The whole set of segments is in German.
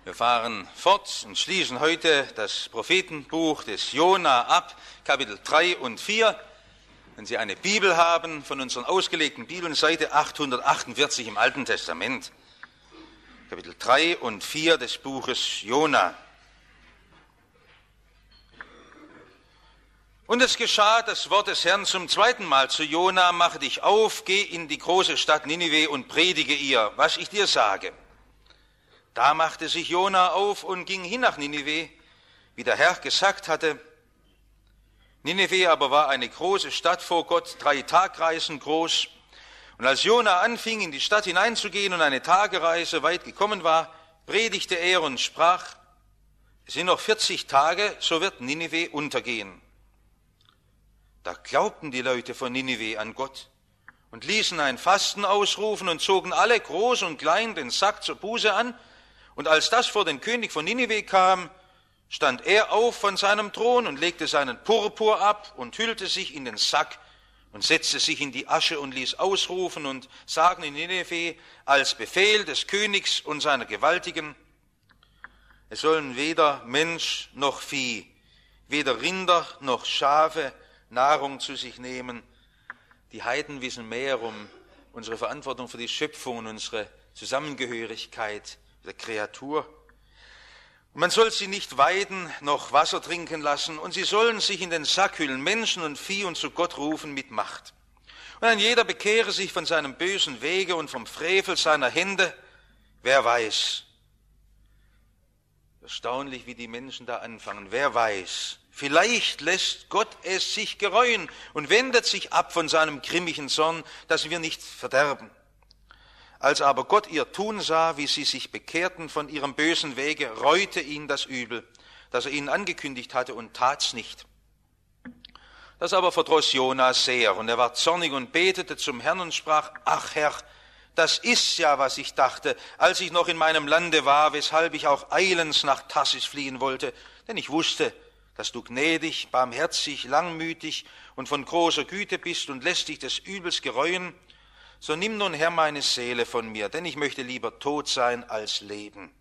Wir fahren fort und schließen heute das Prophetenbuch des Jona ab, Kapitel 3 und 4. Wenn Sie eine Bibel haben, von unseren ausgelegten Bibeln, Seite 848 im Alten Testament. Kapitel 3 und 4 des Buches Jona. Und es geschah das Wort des Herrn zum zweiten Mal zu Jona: Mache dich auf, geh in die große Stadt Ninive und predige ihr, was ich dir sage. Da machte sich Jona auf und ging hin nach Ninive, wie der Herr gesagt hatte. Ninive aber war eine große Stadt vor Gott, 3 Tagreisen groß. Und als Jona anfing, in die Stadt hineinzugehen und eine Tagereise weit gekommen war, predigte er und sprach: Es sind noch 40 Tage, so wird Ninive untergehen. Da glaubten die Leute von Ninive an Gott und ließen ein Fasten ausrufen und zogen alle, groß und klein, den Sack zur Buße an. Und als das vor den König von Ninive kam, stand er auf von seinem Thron und legte seinen Purpur ab und hüllte sich in den Sack und setzte sich in die Asche und ließ ausrufen und sagen in Ninive als Befehl des Königs und seiner Gewaltigen: Es sollen weder Mensch noch Vieh, weder Rinder noch Schafe Nahrung zu sich nehmen. Die Heiden wissen mehr um unsere Verantwortung für die Schöpfung und unsere Zusammengehörigkeit der Kreatur. Und man soll sie nicht weiden, noch Wasser trinken lassen, und sie sollen sich in den Sack hüllen, Menschen und Vieh, und zu Gott rufen mit Macht. Und ein jeder bekehre sich von seinem bösen Wege und vom Frevel seiner Hände. Wer weiß? Erstaunlich, wie die Menschen da anfangen. Wer weiß? Vielleicht lässt Gott es sich gereuen und wendet sich ab von seinem grimmigen Zorn, dass wir nicht verderben. Als aber Gott ihr Tun sah, wie sie sich bekehrten von ihrem bösen Wege, reute ihn das Übel, das er ihnen angekündigt hatte, und tat's nicht. Das aber verdross Jona sehr, und er war zornig und betete zum Herrn und sprach: Ach Herr, das ist ja, was ich dachte, als ich noch in meinem Lande war, weshalb ich auch eilends nach Tarsis fliehen wollte, denn ich wusste, dass du gnädig, barmherzig, langmütig und von großer Güte bist und lässt dich des Übels gereuen. So nimm nun, Herr, meine Seele von mir, denn ich möchte lieber tot sein als leben.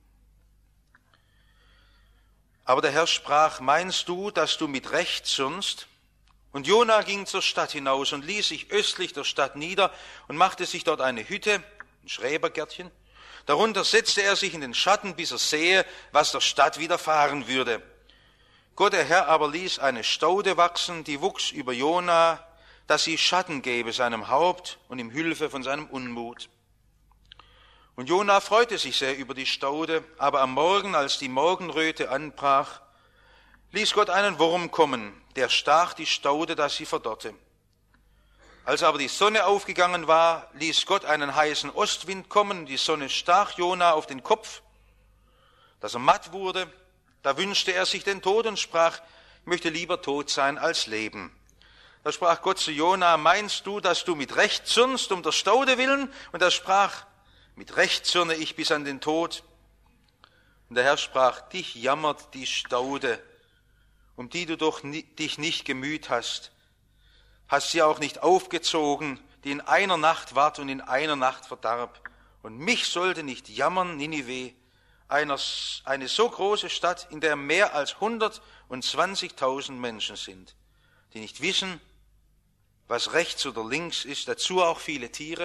Aber der Herr sprach: Meinst du, dass du mit Recht zürnst? Und Jona ging zur Stadt hinaus und ließ sich östlich der Stadt nieder und machte sich dort eine Hütte, ein Schrebergärtchen. Darunter setzte er sich in den Schatten, bis er sähe, was der Stadt widerfahren würde. Gott, der Herr, aber ließ eine Staude wachsen, die wuchs über Jona, dass sie Schatten gäbe seinem Haupt und ihm Hilfe von seinem Unmut. Und Jona freute sich sehr über die Staude, aber am Morgen, als die Morgenröte anbrach, ließ Gott einen Wurm kommen, der stach die Staude, dass sie verdorrte. Als aber die Sonne aufgegangen war, ließ Gott einen heißen Ostwind kommen, die Sonne stach Jona auf den Kopf, dass er matt wurde. Da wünschte er sich den Tod und sprach: Ich möchte lieber tot sein als leben. Da sprach Gott zu Jona: Meinst du, dass du mit Recht zürnst um der Staude willen? Und er sprach: Mit Recht zürne ich bis an den Tod. Und der Herr sprach: Dich jammert die Staude, um die du doch dich nicht gemüht hast. Hast sie auch nicht aufgezogen, die in einer Nacht ward und in einer Nacht verdarb. Und mich sollte nicht jammern, Ninive, eine so große Stadt, in der mehr als 120.000 Menschen sind, die nicht wissen, was rechts oder links ist, dazu auch viele Tiere.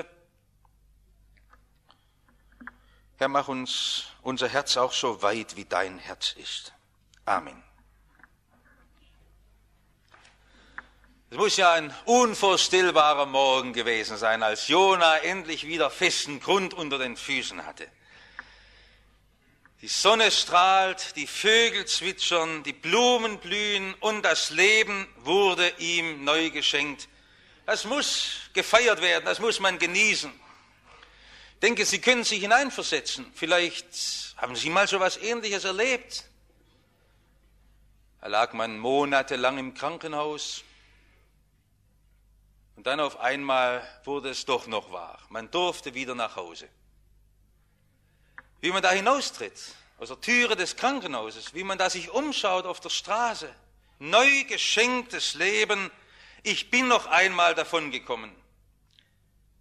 Herr, mach uns unser Herz auch so weit, wie dein Herz ist. Amen. Es muss ja ein unvorstellbarer Morgen gewesen sein, als Jona endlich wieder festen Grund unter den Füßen hatte. Die Sonne strahlt, die Vögel zwitschern, die Blumen blühen und das Leben wurde ihm neu geschenkt. Das muss gefeiert werden, das muss man genießen. Ich denke, Sie können sich hineinversetzen. Vielleicht haben Sie mal so etwas Ähnliches erlebt. Da lag man monatelang im Krankenhaus und dann auf einmal wurde es doch noch wahr. Man durfte wieder nach Hause. Wie man da hinaustritt, aus der Türe des Krankenhauses, wie man da sich umschaut auf der Straße. Neu geschenktes Leben. Ich bin noch einmal davongekommen.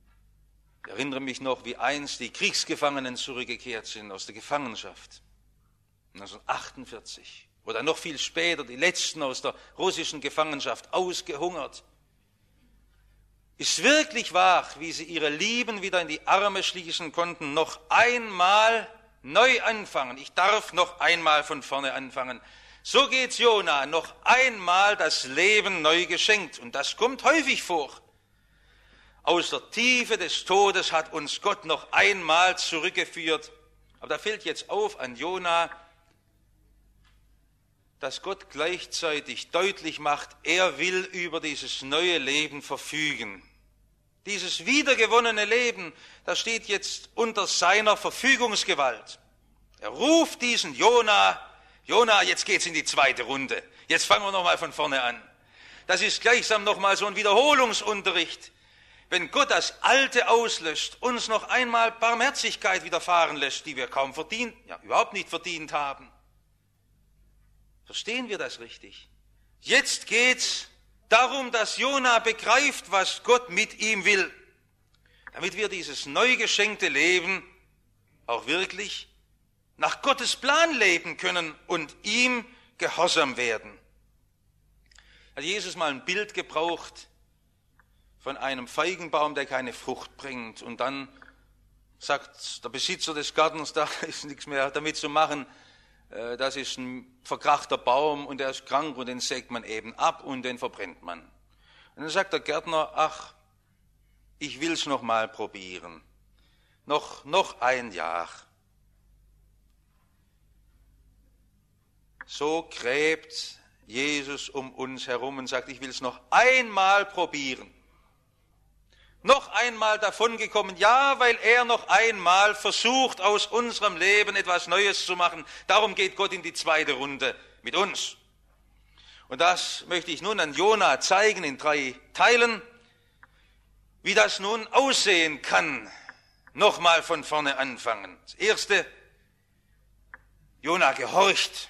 Ich erinnere mich noch, wie einst die Kriegsgefangenen zurückgekehrt sind aus der Gefangenschaft. 1948 oder noch viel später, die letzten aus der russischen Gefangenschaft, ausgehungert. Ist wirklich wahr, wie sie ihre Lieben wieder in die Arme schließen konnten, noch einmal neu anfangen. Ich darf noch einmal von vorne anfangen. So geht Jona, noch einmal das Leben neu geschenkt. Und das kommt häufig vor. Aus der Tiefe des Todes hat uns Gott noch einmal zurückgeführt. Aber da fällt jetzt auf an Jona, dass Gott gleichzeitig deutlich macht, er will über dieses neue Leben verfügen. Dieses wiedergewonnene Leben, das steht jetzt unter seiner Verfügungsgewalt. Er ruft diesen Jona, jetzt geht's in die zweite Runde. Jetzt fangen wir nochmal von vorne an. Das ist gleichsam nochmal so ein Wiederholungsunterricht. Wenn Gott das Alte auslöscht, uns noch einmal Barmherzigkeit widerfahren lässt, die wir kaum verdient, ja überhaupt nicht verdient haben. Verstehen wir das richtig? Jetzt geht's darum, dass Jona begreift, was Gott mit ihm will, damit wir dieses neu geschenkte Leben auch wirklich nach Gottes Plan leben können und ihm gehorsam werden. Hat Jesus mal ein Bild gebraucht von einem Feigenbaum, der keine Frucht bringt, und dann sagt der Besitzer des Gartens, da ist nichts mehr damit zu machen, das ist ein verkrachter Baum und der ist krank und den sägt man eben ab und den verbrennt man. Und dann sagt der Gärtner, ach, ich will's noch mal probieren. Noch ein Jahr. So gräbt Jesus um uns herum und sagt, ich will's noch einmal probieren. Noch einmal davongekommen, ja, weil er noch einmal versucht, aus unserem Leben etwas Neues zu machen. Darum geht Gott in die zweite Runde mit uns. Und das möchte ich nun an Jona zeigen in 3 Teilen, wie das nun aussehen kann. Nochmal von vorne anfangen. Das Erste, Jona gehorcht.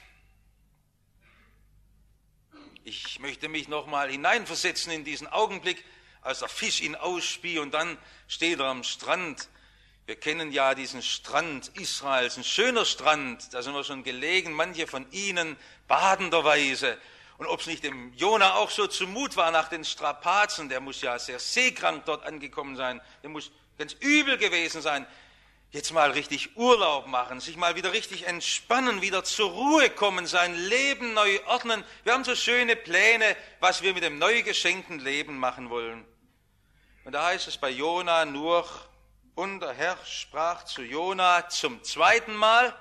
Ich möchte mich nochmal hineinversetzen in diesen Augenblick, als der Fisch ihn ausspie und dann steht er am Strand. Wir kennen ja diesen Strand Israels, ein schöner Strand, da sind wir schon gelegen, manche von Ihnen badenderweise. Und ob es nicht dem Jona auch so zumut war nach den Strapazen, der muss ja sehr seekrank dort angekommen sein, der muss ganz übel gewesen sein, jetzt mal richtig Urlaub machen, sich mal wieder richtig entspannen, wieder zur Ruhe kommen, sein Leben neu ordnen. Wir haben so schöne Pläne, was wir mit dem neu geschenkten Leben machen wollen. Und da heißt es bei Jona nur, und der Herr sprach zu Jona zum zweiten Mal,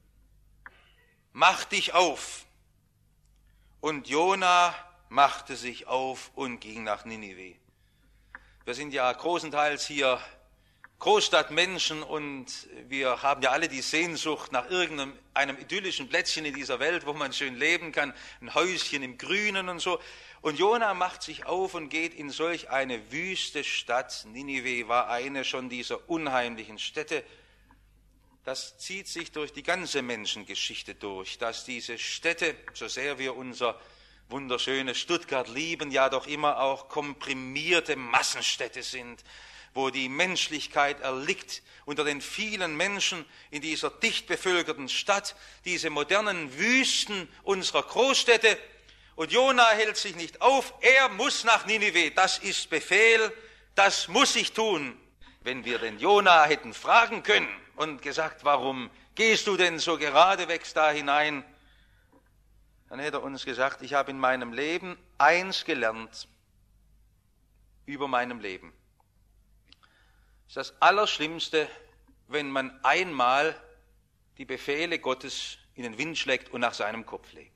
mach dich auf. Und Jona machte sich auf und ging nach Ninive. Wir sind ja großenteils hier Großstadtmenschen und wir haben ja alle die Sehnsucht nach irgendeinem idyllischen Plätzchen in dieser Welt, wo man schön leben kann, ein Häuschen im Grünen und so. Und Jona macht sich auf und geht in solch eine wüste Stadt. Ninive war eine schon dieser unheimlichen Städte. Das zieht sich durch die ganze Menschengeschichte durch, dass diese Städte, so sehr wir unser wunderschönes Stuttgart lieben, ja doch immer auch komprimierte Massenstädte sind, wo die Menschlichkeit erliegt unter den vielen Menschen in dieser dicht bevölkerten Stadt, diese modernen Wüsten unserer Großstädte. Und Jona hält sich nicht auf, er muss nach Ninive, das ist Befehl, das muss ich tun. Wenn wir den Jona hätten fragen können und gesagt, warum gehst du denn so geradewegs da hinein, dann hätte er uns gesagt, ich habe in meinem Leben eins gelernt über meinem Leben. Das ist das Allerschlimmste, wenn man einmal die Befehle Gottes in den Wind schlägt und nach seinem Kopf legt.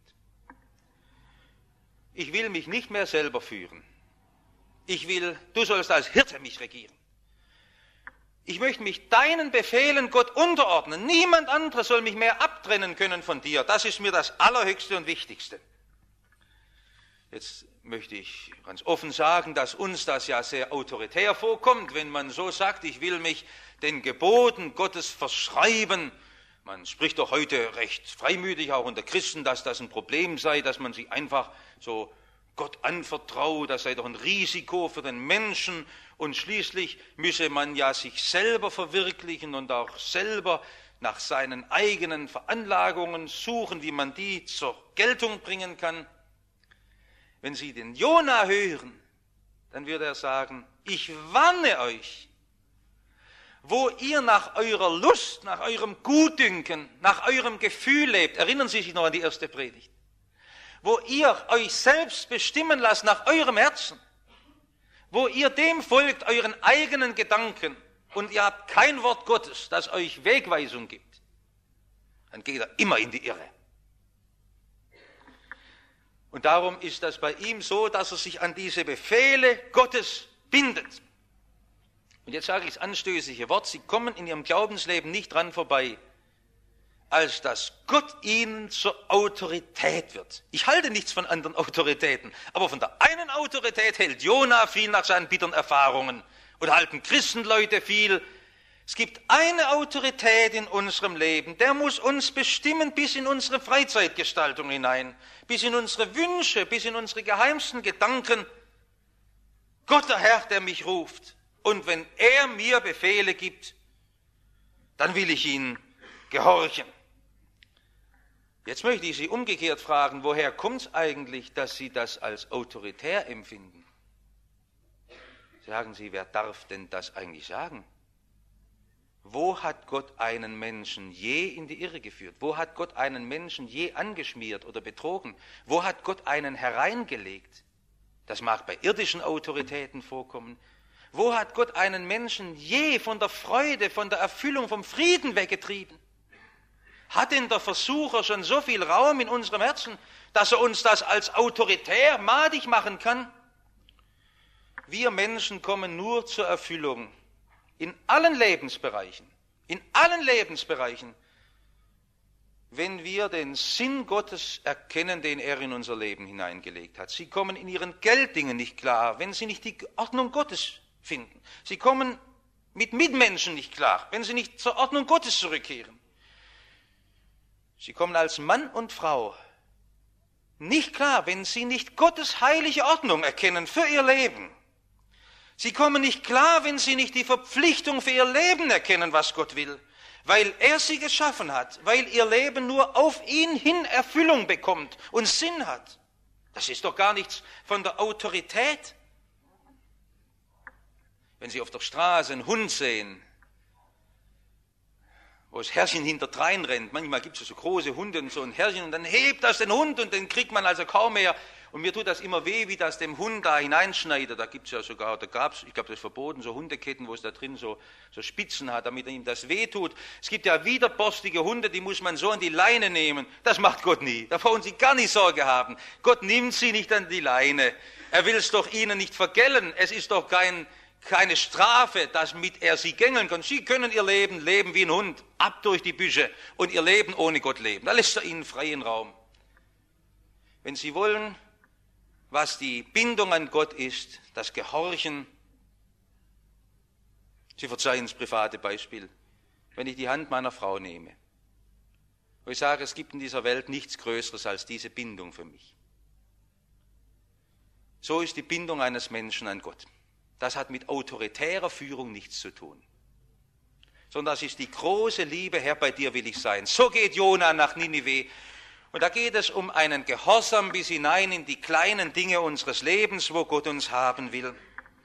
Ich will mich nicht mehr selber führen. Du sollst als Hirte mich regieren. Ich möchte mich deinen Befehlen, Gott, unterordnen. Niemand anderes soll mich mehr abtrennen können von dir. Das ist mir das Allerhöchste und Wichtigste. Jetzt möchte ich ganz offen sagen, dass uns das ja sehr autoritär vorkommt, wenn man so sagt, ich will mich den Geboten Gottes verschreiben. Man spricht doch heute recht freimütig, auch unter Christen, dass das ein Problem sei, dass man sich einfach so Gott anvertraut, das sei doch ein Risiko für den Menschen und schließlich müsse man ja sich selber verwirklichen und auch selber nach seinen eigenen Veranlagungen suchen, wie man die zur Geltung bringen kann. Wenn Sie den Jona hören, dann würde er sagen, ich warne euch, wo ihr nach eurer Lust, nach eurem Gutdünken, nach eurem Gefühl lebt. Erinnern Sie sich noch an die erste Predigt. Wo ihr euch selbst bestimmen lasst nach eurem Herzen, wo ihr dem folgt, euren eigenen Gedanken, und ihr habt kein Wort Gottes, das euch Wegweisung gibt, dann geht er immer in die Irre. Und darum ist das bei ihm so, dass er sich an diese Befehle Gottes bindet. Und jetzt sage ich das anstößige Wort, Sie kommen in Ihrem Glaubensleben nicht dran vorbei, als dass Gott Ihnen zur Autorität wird. Ich halte nichts von anderen Autoritäten, aber von der einen Autorität hält Jona viel nach seinen bitteren Erfahrungen oder halten Christenleute viel. Es gibt eine Autorität in unserem Leben, der muss uns bestimmen bis in unsere Freizeitgestaltung hinein, bis in unsere Wünsche, bis in unsere geheimsten Gedanken. Gott, der Herr, der mich ruft. Und wenn er mir Befehle gibt, dann will ich ihn gehorchen. Jetzt möchte ich Sie umgekehrt fragen, woher kommt es eigentlich, dass Sie das als autoritär empfinden? Sagen Sie, wer darf denn das eigentlich sagen? Wo hat Gott einen Menschen je in die Irre geführt? Wo hat Gott einen Menschen je angeschmiert oder betrogen? Wo hat Gott einen hereingelegt? Das mag bei irdischen Autoritäten vorkommen. Wo hat Gott einen Menschen je von der Freude, von der Erfüllung, vom Frieden weggetrieben? Hat denn der Versucher schon so viel Raum in unserem Herzen, dass er uns das als autoritär madig machen kann? Wir Menschen kommen nur zur Erfüllung in allen Lebensbereichen, wenn wir den Sinn Gottes erkennen, den er in unser Leben hineingelegt hat. Sie kommen in ihren Gelddingen nicht klar, wenn sie nicht die Ordnung Gottes finden. Sie kommen mit Mitmenschen nicht klar, wenn sie nicht zur Ordnung Gottes zurückkehren. Sie kommen als Mann und Frau nicht klar, wenn sie nicht Gottes heilige Ordnung erkennen für ihr Leben. Sie kommen nicht klar, wenn sie nicht die Verpflichtung für ihr Leben erkennen, was Gott will, weil er sie geschaffen hat, weil ihr Leben nur auf ihn hin Erfüllung bekommt und Sinn hat. Das ist doch gar nichts von der Autorität. Wenn Sie auf der Straße einen Hund sehen, wo das Herrchen hinterdrein rennt, manchmal gibt es so große Hunde und so ein Herrchen und dann hebt das den Hund und den kriegt man also kaum mehr. Und mir tut das immer weh, wie das dem Hund da hineinschneidet. Da gibt es ja sogar, da gab es, ich glaube das ist verboten, so Hundeketten, wo es da drin so Spitzen hat, damit ihm das weh tut. Es gibt ja widerborstige Hunde, die muss man so an die Leine nehmen. Das macht Gott nie. Da brauchen Sie gar nicht Sorge haben. Gott nimmt sie nicht an die Leine. Er will es doch ihnen nicht vergällen. Es ist doch keine Strafe, damit er sie gängeln kann. Sie können ihr Leben leben wie ein Hund, ab durch die Büsche und ihr Leben ohne Gott leben. Da lässt er ihnen freien Raum. Wenn Sie wollen, was die Bindung an Gott ist, das Gehorchen. Sie verzeihen das private Beispiel. Wenn ich die Hand meiner Frau nehme, wo ich sage, es gibt in dieser Welt nichts Größeres als diese Bindung für mich. So ist die Bindung eines Menschen an Gott. Das hat mit autoritärer Führung nichts zu tun. Sondern das ist die große Liebe, Herr, bei dir will ich sein. So geht Jona nach Ninive. Und da geht es um einen Gehorsam bis hinein in die kleinen Dinge unseres Lebens, wo Gott uns haben will.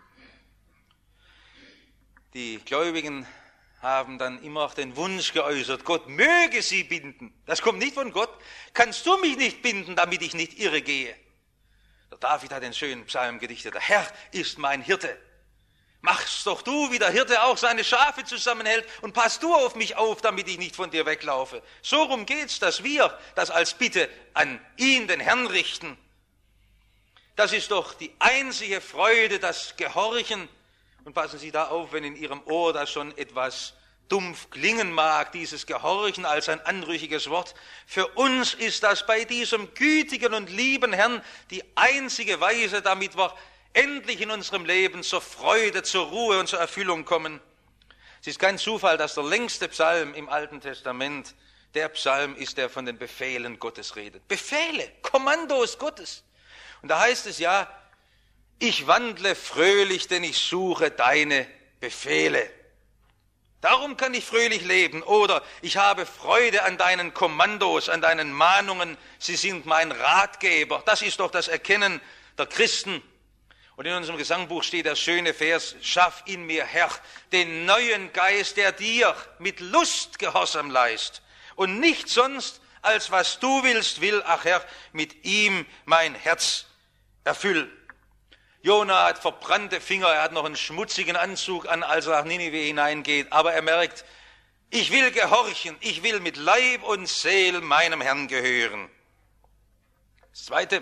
Die Gläubigen haben dann immer auch den Wunsch geäußert, Gott möge sie binden. Das kommt nicht von Gott. Kannst du mich nicht binden, damit ich nicht irre gehe? Der David hat den schönen Psalm gedichtet, der Herr ist mein Hirte. Mach's doch du, wie der Hirte auch seine Schafe zusammenhält und pass du auf mich auf, damit ich nicht von dir weglaufe. So rum geht's, dass wir das als Bitte an ihn, den Herrn, richten. Das ist doch die einzige Freude, das Gehorchen. Und passen Sie da auf, wenn in Ihrem Ohr das schon etwas dumpf klingen mag, dieses Gehorchen als ein anrüchiges Wort. Für uns ist das bei diesem gütigen und lieben Herrn die einzige Weise, damit wir endlich in unserem Leben zur Freude, zur Ruhe und zur Erfüllung kommen. Es ist kein Zufall, dass der längste Psalm im Alten Testament der Psalm ist, der von den Befehlen Gottes redet. Befehle, Kommandos Gottes. Und da heißt es ja, ich wandle fröhlich, denn ich suche deine Befehle. Darum kann ich fröhlich leben. Oder ich habe Freude an deinen Kommandos, an deinen Mahnungen. Sie sind mein Ratgeber. Das ist doch das Erkennen der Christen. Und in unserem Gesangbuch steht der schöne Vers: Schaff in mir, Herr, den neuen Geist, der dir mit Lust Gehorsam leist. Und nicht sonst, als was du willst, will, ach Herr, mit ihm mein Herz erfüll. Jona hat verbrannte Finger, er hat noch einen schmutzigen Anzug an, als er nach Ninive hineingeht. Aber er merkt, ich will gehorchen, ich will mit Leib und Seele meinem Herrn gehören. Das Zweite,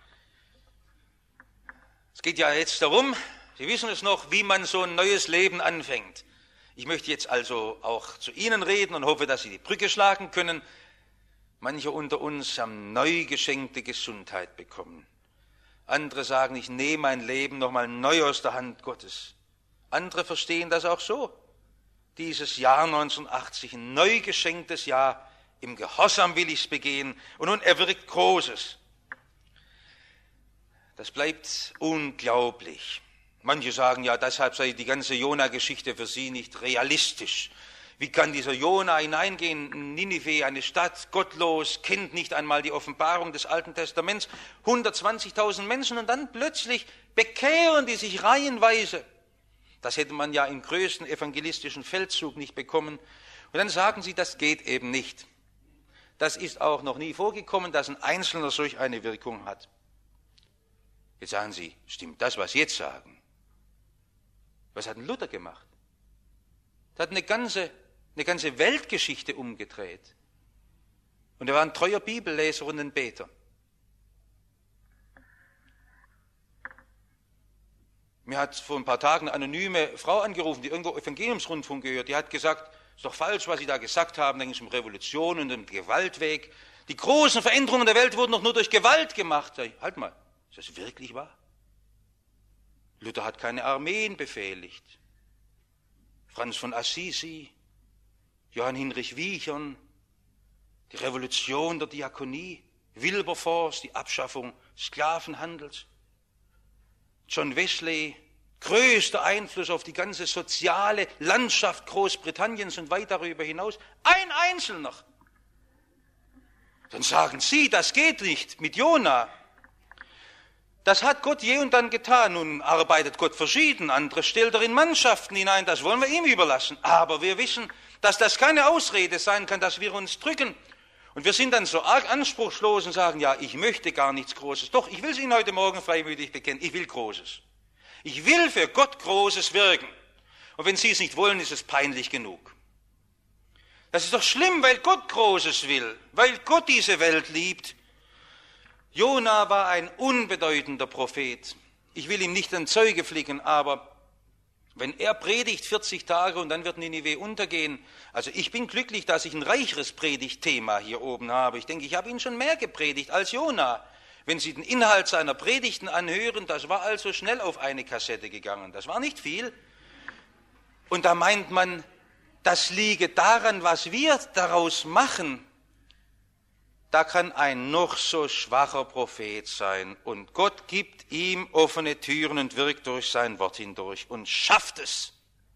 es geht ja jetzt darum, Sie wissen es noch, wie man so ein neues Leben anfängt. Ich möchte jetzt also auch zu Ihnen reden und hoffe, dass Sie die Brücke schlagen können. Manche unter uns haben neu geschenkte Gesundheit bekommen. Andere sagen, ich nehme mein Leben nochmal neu aus der Hand Gottes. Andere verstehen das auch so. Dieses Jahr 1980, ein neu geschenktes Jahr, im Gehorsam will ich es begehen und nun erwirkt Großes. Das bleibt unglaublich. Manche sagen, ja, deshalb sei die ganze Jona-Geschichte für sie nicht realistisch. Wie kann dieser Jona hineingehen in Ninive, eine Stadt, gottlos, kennt nicht einmal die Offenbarung des Alten Testaments, 120.000 Menschen und dann plötzlich bekehren die sich reihenweise. Das hätte man ja im größten evangelistischen Feldzug nicht bekommen. Und dann sagen sie, das geht eben nicht. Das ist auch noch nie vorgekommen, dass ein Einzelner solch eine Wirkung hat. Jetzt sagen Sie, stimmt das, was Sie jetzt sagen? Was hat denn Luther gemacht? Er hat eine ganze Weltgeschichte umgedreht. Und er war ein treuer Bibelleser und ein Beter. Mir hat vor ein paar Tagen eine anonyme Frau angerufen, die irgendwo Evangeliumsrundfunk gehört. Die hat gesagt, es ist doch falsch, was Sie da gesagt haben, da ging es um Revolution und um den Gewaltweg. Die großen Veränderungen der Welt wurden doch nur durch Gewalt gemacht. Halt mal, ist das wirklich wahr? Luther hat keine Armeen befehligt. Franz von Assisi, Johann Hinrich Wiechern, die Revolution der Diakonie, Wilberforce, die Abschaffung Sklavenhandels, John Wesley, größter Einfluss auf die ganze soziale Landschaft Großbritanniens und weit darüber hinaus, ein Einzelner. Dann sagen Sie, das geht nicht mit Jona. Das hat Gott je und dann getan. Nun arbeitet Gott verschieden, andere stellt er in Mannschaften hinein, das wollen wir ihm überlassen. Aber wir wissen, dass das keine Ausrede sein kann, dass wir uns drücken. Und wir sind dann so arg anspruchslos und sagen, ja, ich möchte gar nichts Großes. Doch, ich will es Ihnen heute Morgen freimütig bekennen, ich will Großes. Ich will für Gott Großes wirken. Und wenn Sie es nicht wollen, ist es peinlich genug. Das ist doch schlimm, weil Gott Großes will, weil Gott diese Welt liebt. Jona war ein unbedeutender Prophet. Ich will ihm nicht ein Zeuge flicken, aber wenn er predigt 40 Tage und dann wird Ninive untergehen, also ich bin glücklich, dass ich ein reicheres Predigtthema hier oben habe. Ich denke, ich habe Ihnen schon mehr gepredigt als Jona. Wenn Sie den Inhalt seiner Predigten anhören, das war also schnell auf eine Kassette gegangen. Das war nicht viel. Und da meint man, das liege daran, was wir daraus machen. Da kann ein noch so schwacher Prophet sein und Gott gibt ihm offene Türen und wirkt durch sein Wort hindurch und schafft es,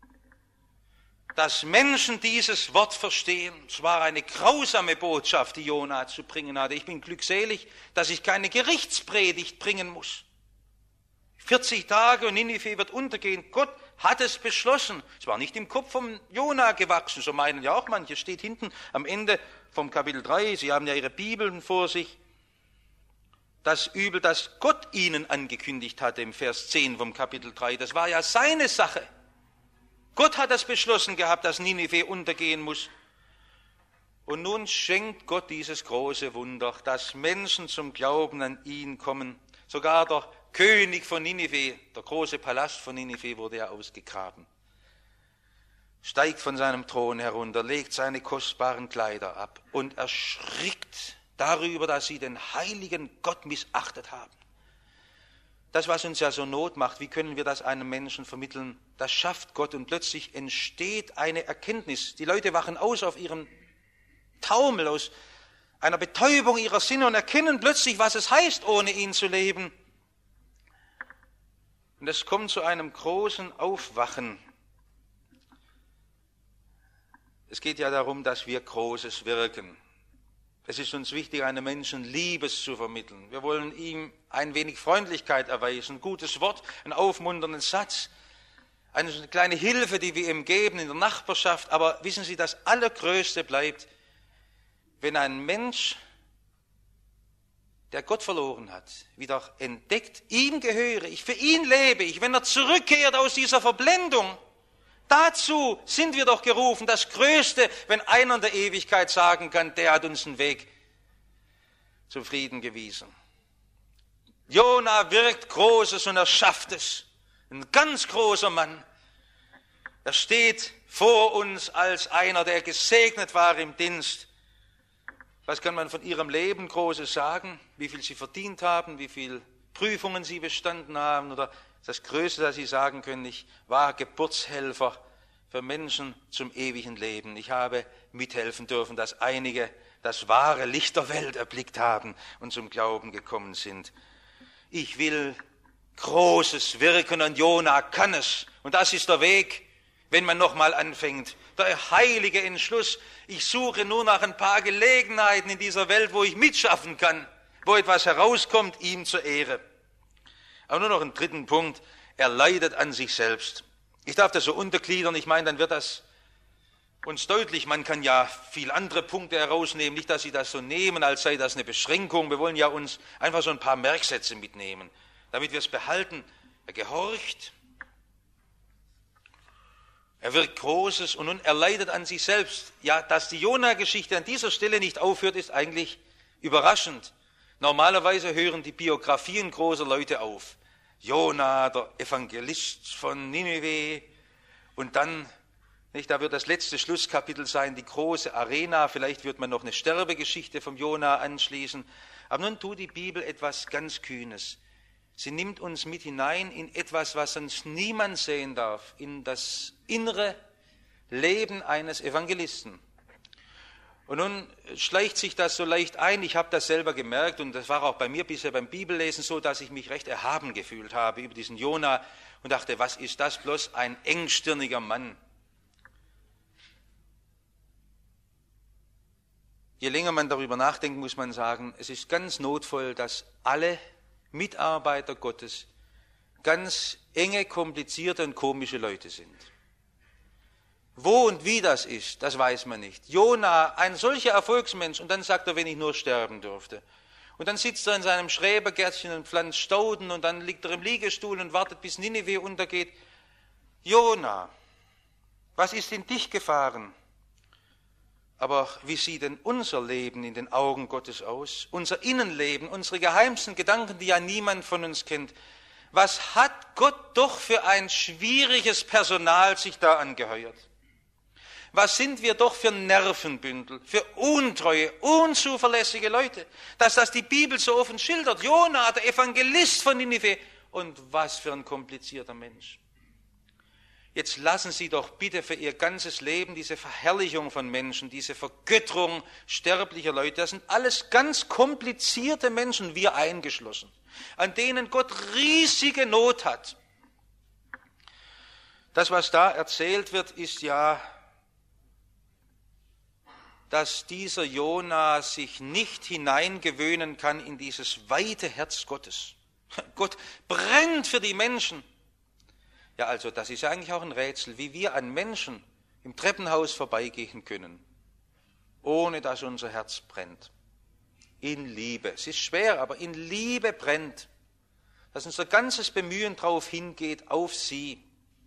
dass Menschen dieses Wort verstehen. Es war eine grausame Botschaft, die Jona zu bringen hatte. Ich bin glückselig, dass ich keine Gerichtspredigt bringen muss. 40 Tage und Ninive wird untergehen. Gott hat es beschlossen. Es war nicht im Kopf von Jona gewachsen, so meinen ja auch manche. Steht hinten am Ende vom Kapitel 3, Sie haben ja Ihre Bibeln vor sich, das Übel, das Gott ihnen angekündigt hatte im Vers 10 vom Kapitel 3, das war ja seine Sache. Gott hat das beschlossen gehabt, dass Ninive untergehen muss. Und nun schenkt Gott dieses große Wunder, dass Menschen zum Glauben an ihn kommen. Sogar der König von Ninive, der große Palast von Ninive wurde ja ausgegraben. Steigt von seinem Thron herunter, legt seine kostbaren Kleider ab und erschrickt darüber, dass sie den heiligen Gott missachtet haben. Das, was uns ja so Not macht, wie können wir das einem Menschen vermitteln? Das schafft Gott und plötzlich entsteht eine Erkenntnis. Die Leute wachen aus auf ihrem Taumel, aus einer Betäubung ihrer Sinne und erkennen plötzlich, was es heißt, ohne ihn zu leben. Und es kommt zu einem großen Aufwachen. Es geht ja darum, dass wir Großes wirken. Es ist uns wichtig, einem Menschen Liebes zu vermitteln. Wir wollen ihm ein wenig Freundlichkeit erweisen, ein gutes Wort, einen aufmunternden Satz, eine kleine Hilfe, die wir ihm geben in der Nachbarschaft. Aber wissen Sie, das Allergrößte bleibt, wenn ein Mensch, der Gott verloren hat, wieder entdeckt, ihm gehöre ich, für ihn lebe ich, wenn er zurückkehrt aus dieser Verblendung. Dazu sind wir doch gerufen, das Größte, wenn einer in der Ewigkeit sagen kann, der hat uns einen Weg zum Frieden gewiesen. Jona wirkt Großes und er schafft es. Ein ganz großer Mann. Er steht vor uns als einer, der gesegnet war im Dienst. Was kann man von ihrem Leben Großes sagen? Wie viel sie verdient haben, wie viele Prüfungen sie bestanden haben oder das Größte, das sie sagen können, ich war Geburtshelfer für Menschen zum ewigen Leben. Ich habe mithelfen dürfen, dass einige das wahre Licht der Welt erblickt haben und zum Glauben gekommen sind. Ich will Großes wirken und Jona kann es. Und das ist der Weg, wenn man nochmal anfängt. Der heilige Entschluss, ich suche nur nach ein paar Gelegenheiten in dieser Welt, wo ich mitschaffen kann, wo etwas herauskommt, ihm zur Ehre. Aber nur noch einen dritten Punkt, er leidet an sich selbst. Ich darf das so untergliedern, ich meine, dann wird das uns deutlich, man kann ja viel andere Punkte herausnehmen, nicht, dass Sie das so nehmen, als sei das eine Beschränkung. Wir wollen ja uns einfach so ein paar Merksätze mitnehmen, damit wir es behalten. Er gehorcht, er wirkt Großes und nun er leidet an sich selbst. Ja, dass die Jona-Geschichte an dieser Stelle nicht aufhört, ist eigentlich überraschend. Normalerweise hören die Biografien großer Leute auf. Jona, der Evangelist von Ninive, und dann, nicht, da wird das letzte Schlusskapitel sein, die große Arena, vielleicht wird man noch eine Sterbegeschichte vom Jona anschließen, aber nun tut die Bibel etwas ganz Kühnes. Sie nimmt uns mit hinein in etwas, was sonst niemand sehen darf, in das innere Leben eines Evangelisten. Und nun schleicht sich das so leicht ein, ich habe das selber gemerkt und das war auch bei mir bisher beim Bibellesen so, dass ich mich recht erhaben gefühlt habe über diesen Jona und dachte, was ist das bloß, ein engstirniger Mann. Je länger man darüber nachdenkt, muss man sagen, es ist ganz notvoll, dass alle Mitarbeiter Gottes ganz enge, komplizierte und komische Leute sind. Wo und wie das ist, das weiß man nicht. Jona, ein solcher Erfolgsmensch, und dann sagt er, wenn ich nur sterben dürfte. Und dann sitzt er in seinem Schrebergärtchen und pflanzt Stauden und dann liegt er im Liegestuhl und wartet, bis Ninive untergeht. Jona, was ist in dich gefahren? Aber wie sieht denn unser Leben in den Augen Gottes aus? Unser Innenleben, unsere geheimsten Gedanken, die ja niemand von uns kennt. Was hat Gott doch für ein schwieriges Personal sich da angeheuert? Was sind wir doch für Nervenbündel, für untreue, unzuverlässige Leute, dass das die Bibel so offen schildert. Jona, der Evangelist von Ninive, und was für ein komplizierter Mensch. Jetzt lassen Sie doch bitte für Ihr ganzes Leben diese Verherrlichung von Menschen, diese Vergötterung sterblicher Leute, das sind alles ganz komplizierte Menschen, wir eingeschlossen, an denen Gott riesige Not hat. Das, was da erzählt wird, ist ja, dass dieser Jona sich nicht hineingewöhnen kann in dieses weite Herz Gottes. Gott brennt für die Menschen. Ja, also das ist ja eigentlich auch ein Rätsel, wie wir an Menschen im Treppenhaus vorbeigehen können, ohne dass unser Herz brennt. In Liebe. Es ist schwer, aber in Liebe brennt. Dass unser ganzes Bemühen darauf hingeht, auf sie.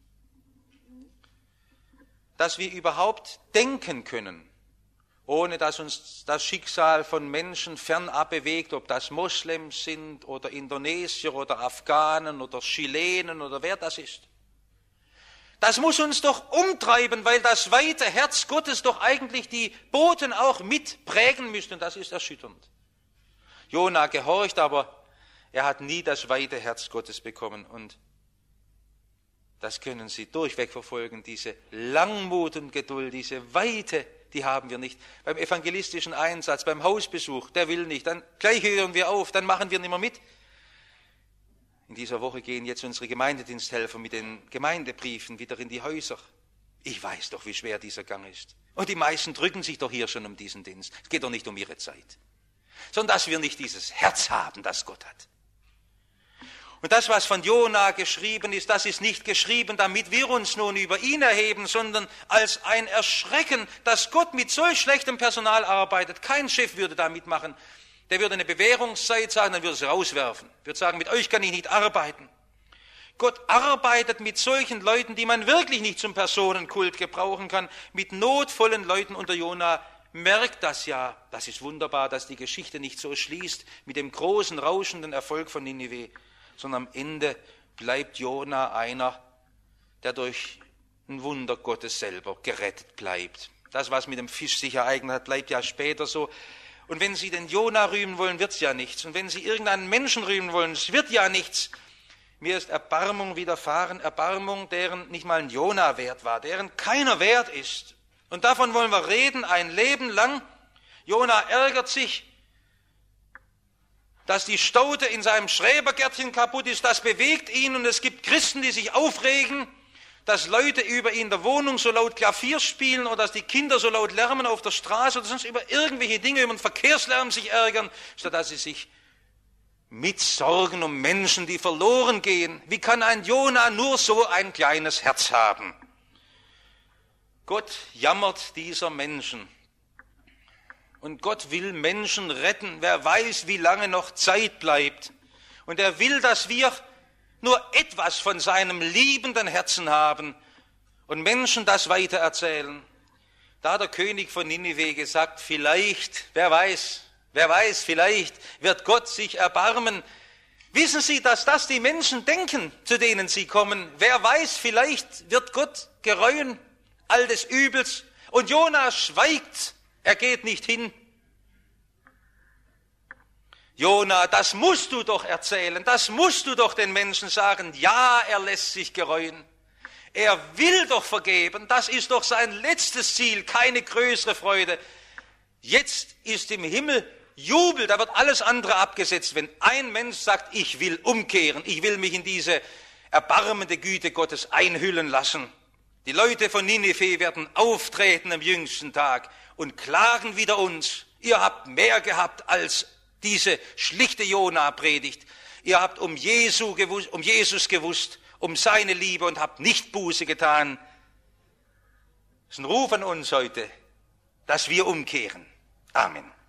Dass wir überhaupt denken können, ohne dass uns das Schicksal von Menschen fernab bewegt, ob das Moslems sind oder Indonesier oder Afghanen oder Chilenen oder wer das ist. Das muss uns doch umtreiben, weil das weite Herz Gottes doch eigentlich die Boten auch mitprägen müsste, und das ist erschütternd. Jona gehorcht, aber er hat nie das weite Herz Gottes bekommen, und das können Sie durchweg verfolgen, diese Langmut und Geduld, diese Weite, die haben wir nicht. Beim evangelistischen Einsatz, beim Hausbesuch, der will nicht, dann gleich hören wir auf, dann machen wir nicht mehr mit. In dieser Woche gehen jetzt unsere Gemeindediensthelfer mit den Gemeindebriefen wieder in die Häuser. Ich weiß doch, wie schwer dieser Gang ist. Und die meisten drücken sich doch hier schon um diesen Dienst. Es geht doch nicht um ihre Zeit, sondern dass wir nicht dieses Herz haben, das Gott hat. Und das, was von Jona geschrieben ist, das ist nicht geschrieben, damit wir uns nun über ihn erheben, sondern als ein Erschrecken, dass Gott mit solch schlechtem Personal arbeitet. Kein Chef würde da mitmachen. Der würde eine Bewährungszeit sagen, dann würde sie rauswerfen. Würde sagen, mit euch kann ich nicht arbeiten. Gott arbeitet mit solchen Leuten, die man wirklich nicht zum Personenkult gebrauchen kann, mit notvollen Leuten. Und der Jona merkt das ja. Das ist wunderbar, dass die Geschichte nicht so schließt mit dem großen, rauschenden Erfolg von Ninive, sondern am Ende bleibt Jona einer, der durch ein Wunder Gottes selber gerettet bleibt. Das, was mit dem Fisch sich ereignet hat, bleibt ja später so. Und wenn Sie den Jona rühmen wollen, wird es ja nichts. Und wenn Sie irgendeinen Menschen rühmen wollen, es wird ja nichts. Mir ist Erbarmung widerfahren, Erbarmung, deren nicht mal ein Jona wert war, deren keiner wert ist. Und davon wollen wir reden, ein Leben lang. Jona ärgert sich, dass die Staute in seinem Schrebergärtchen kaputt ist, das bewegt ihn, und es gibt Christen, die sich aufregen, dass Leute über ihn in der Wohnung so laut Klavier spielen oder dass die Kinder so laut lärmen auf der Straße oder sonst über irgendwelche Dinge, über den Verkehrslärm sich ärgern, statt dass sie sich mit Sorgen um Menschen, die verloren gehen. Wie kann ein Jona nur so ein kleines Herz haben? Gott jammert dieser Menschen. Und Gott will Menschen retten. Wer weiß, wie lange noch Zeit bleibt. Und er will, dass wir nur etwas von seinem liebenden Herzen haben und Menschen das weitererzählen. Da hat der König von Ninive gesagt, vielleicht, wer weiß, vielleicht wird Gott sich erbarmen. Wissen Sie, dass das die Menschen denken, zu denen Sie kommen? Wer weiß, vielleicht wird Gott gereuen all des Übels. Und Jona schweigt. Er geht nicht hin. Jona, das musst du doch erzählen, das musst du doch den Menschen sagen. Ja, er lässt sich gereuen. Er will doch vergeben, das ist doch sein letztes Ziel, keine größere Freude. Jetzt ist im Himmel Jubel, da wird alles andere abgesetzt, wenn ein Mensch sagt, ich will umkehren, ich will mich in diese erbarmende Güte Gottes einhüllen lassen. Die Leute von Ninive werden auftreten am jüngsten Tag und klagen wider uns. Ihr habt mehr gehabt als diese schlichte Jona-Predigt. Ihr habt um Jesus gewusst, um seine Liebe und habt nicht Buße getan. Das ist ein Ruf an uns heute, dass wir umkehren. Amen.